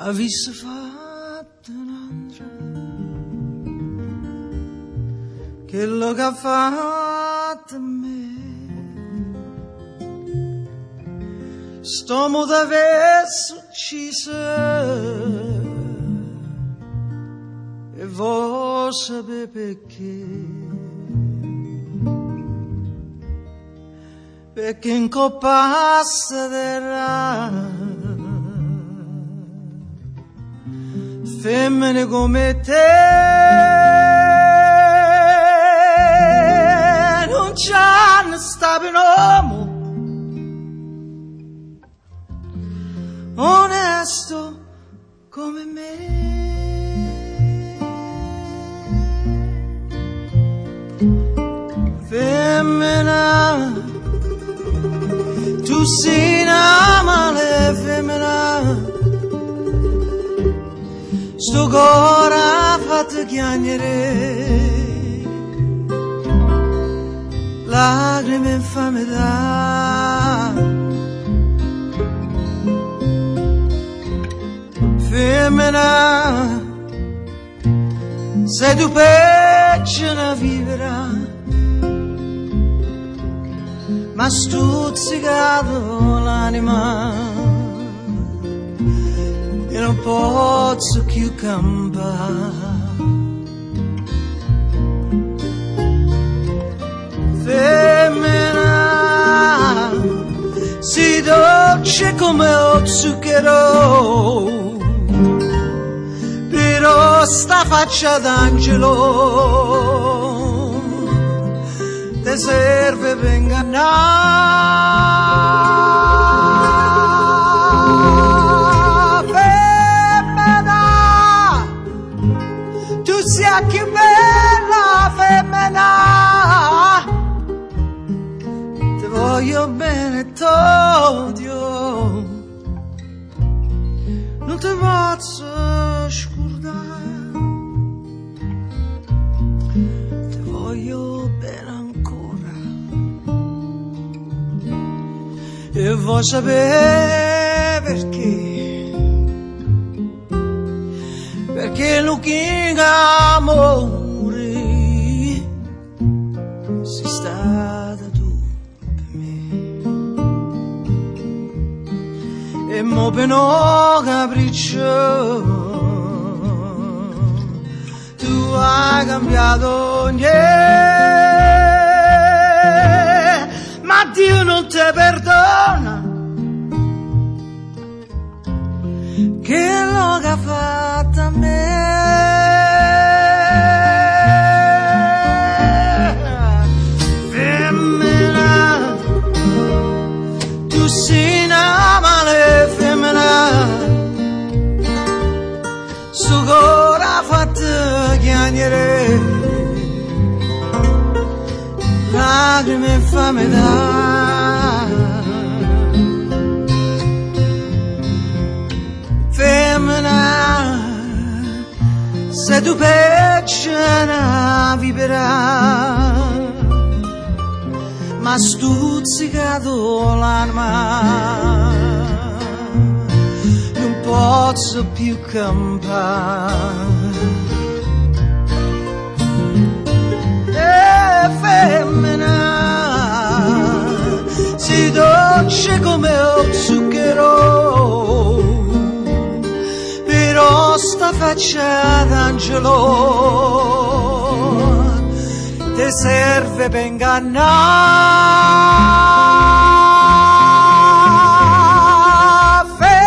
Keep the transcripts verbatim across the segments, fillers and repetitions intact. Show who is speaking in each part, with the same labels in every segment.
Speaker 1: avesse fatto un'altra, quello che ha fatto a me, sto modo avesse ucciso e vuoi sapere perché. Perché in copassa terra femmine come te non c'hanno stato un uomo onesto come me. Femmina, tu sei una male femmina, sto cuore ha fatto chiagnere, lacrime infame da. Femmina, sei tu peggio una vivere, ma stuzzicato l'anima e non posso più campare. Femmina, si dolce come lo zucchero, però sta faccia d'angelo te serve per ingannare. Femmina, tu sei più bella femmina, ti voglio bene e t'odio, non ti posso scordare, ti voglio bene e vuoi sapere perché? Perché l'unica amore sei stata tu per me. E mo per no capriccio tu hai cambiato niente, ma Dio non ti perdona, che lo che ha fatto a me. Femmina, tu sei una male femmina, su cuore ha fatto chiagnere, lacrime infame da. Femmina, se tu peggio una vivera, ma stuzzicato l'anima non posso più campare. Femmina, si dolce come lo zucchero, però sta faccia d'angelo te serve per ingannare.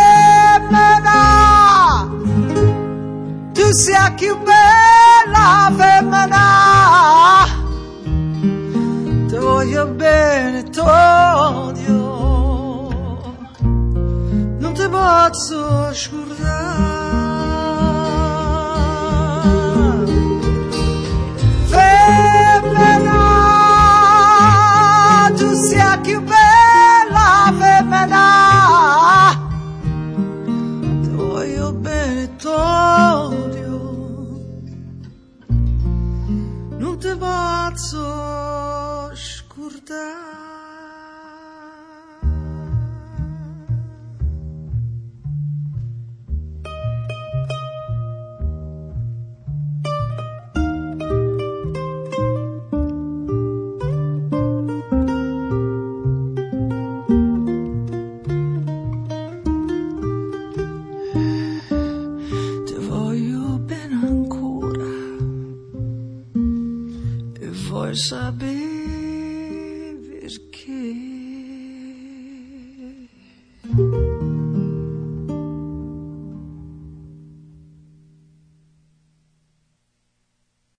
Speaker 1: Femmina, tu sei più bella femmina, ti voglio bene, t'odio, non ti posso scordare.